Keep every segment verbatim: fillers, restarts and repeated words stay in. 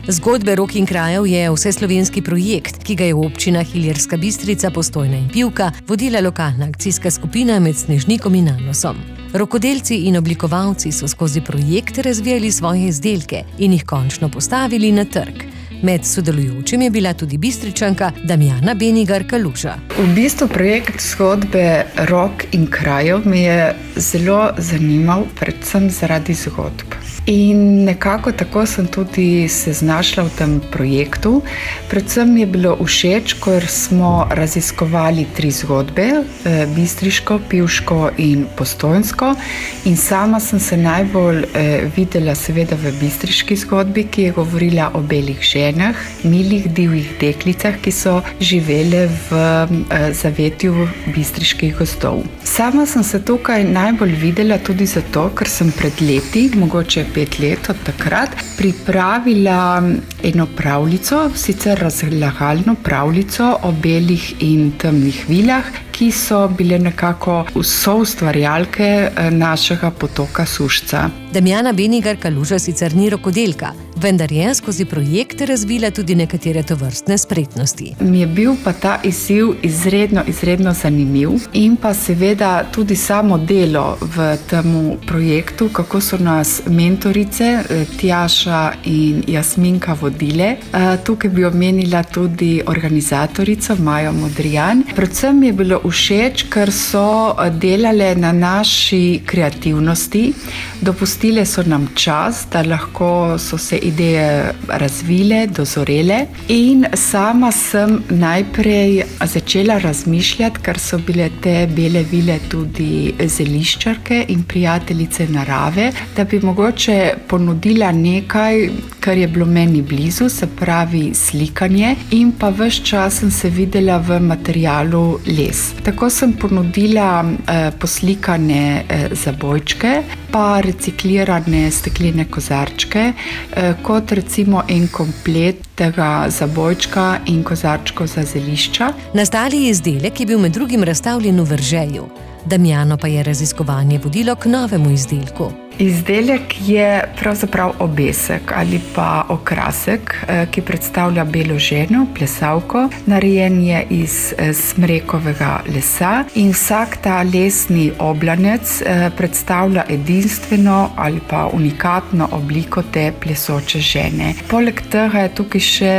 Zgodbe rok in krajev je vseslovenski projekt, ki ga je v občinah Ilirska Bistrica, Postojna in Pivka vodila lokalna akcijska skupina med Snežnikom in Nanosom. Rokodelci in oblikovalci so skozi projekt razvijali svoje izdelke in jih končno postavili na trg. Med sodelujočim je bila tudi Bistričanka Damjana Benigar Kaluža. V bistvu projekt zgodbe rok in krajev me je zelo zanimal, predvsem zaradi zgodb. In nekako tako sem tudi se znašla v tem projektu. Predvsem mi je bilo všeč, ker smo raziskovali tri zgodbe, bistriško, pivško in postojnsko. In sama sem se najbolj eh, videla seveda v bistriški zgodbi, ki je govorila o belih ženah, milih divjih deklicah, ki so živele v eh, zavetju bistriških gozdov. Sama sem se tukaj najbolj videla tudi zato, ker sem pred leti, mogoče pet let od takrat, pripravila eno pravljico, sicer razlagalno pravljico o belih in temnih vilah, ki so bile nekako soustvarjalke našega potoka Sušca. Damjana Benigar Kaluža sicer ni rokodelka, vendar je skozi projekt razvila tudi nekatere tovrstne spretnosti. Mi je bil pa ta izziv izredno, izredno zanimiv in pa seveda tudi samo delo v temu projektu, kako so nas mentorice Tjaša in Jasminka vodile. Tukaj bi omenila tudi organizatorico Majo Modrijan. Predvsem mi je bilo všeč, ker so delale na naši kreativnosti, dopustile so nam čas, da lahko so se ideje razvile, dozorele in sama sem najprej začela razmišljati, ker so bile te bele vile tudi zeliščarke in prijateljice narave, da bi mogoče ponudila nekaj, kar je bilo meni blizu, se pravi slikanje in pa ves čas sem se videla v materialu les. Tako sem ponudila eh, poslikane eh, zabojčke, pa reciklirane steklene kozarčke, eh, kot recimo en komplet tega zabojčka in kozarčkov za zelišča. Nastali izdelek je bil med drugim razstavljen v Veržeju. Damjano pa je raziskovanje vodilo k novemu izdelku. Izdelek je pravzaprav obesek ali pa okrasek, ki predstavlja belo ženo, plesalko. Narejen je iz smrekovega lesa in vsak ta lesni oblanec predstavlja edinstveno ali pa unikatno obliko te plesoče žene. Poleg tega je tukaj še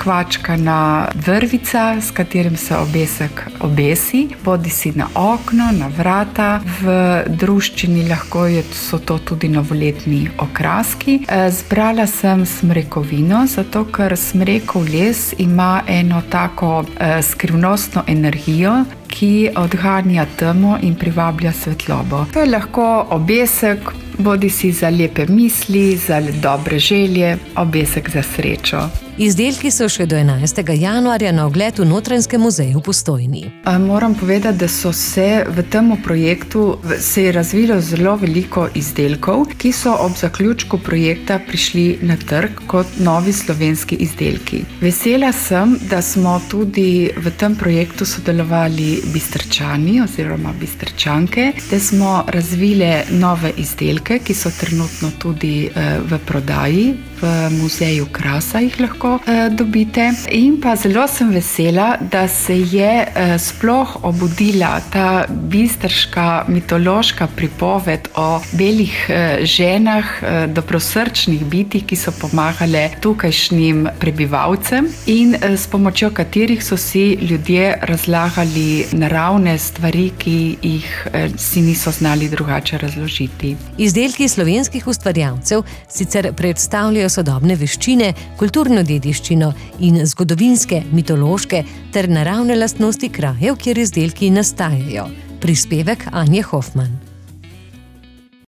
kvačkana vrvica, s katerim se obesek obesi, bodisi na okno, na vrata. V druščini lahko je, so to tudi novoletni okraski. Zbrala sem smrekovino, zato ker smrekov les ima eno tako skrivnostno energijo, ki odganja temo in privablja svetlobo. To je lahko obesek, bodisi za lepe misli, za dobre želje, obesek za srečo. Izdelki so še do enajstega januarja na ogled v Notranjskem muzeju v Postojni. Moram povedati, da so se v tem projektu se je razvilo zelo veliko izdelkov, ki so ob zaključku projekta prišli na trg kot novi slovenski izdelki. Vesela sem, da smo tudi v tem projektu sodelovali Bistričani oziroma Bistričanke, da smo razvile nove izdelke, ki so trenutno tudi v prodaji. V muzeju Krasa jih lahko eh, dobite. In pa zelo sem vesela, da se je eh, sploh obudila ta bistriška mitološka pripoved o belih eh, ženah, eh, dobrosrčnih bitij, ki so pomagale tukajšnjim prebivalcem in eh, s pomočjo katerih so si ljudje razlagali naravne stvari, ki jih eh, si niso znali drugače razložiti. Izdelki slovenskih ustvarjalcev sicer predstavljajo sodobne veščine, kulturno dediščino in zgodovinske, mitološke ter naravne lastnosti krajev, kjer izdelki nastajajo. Prispevek Anje Hofman.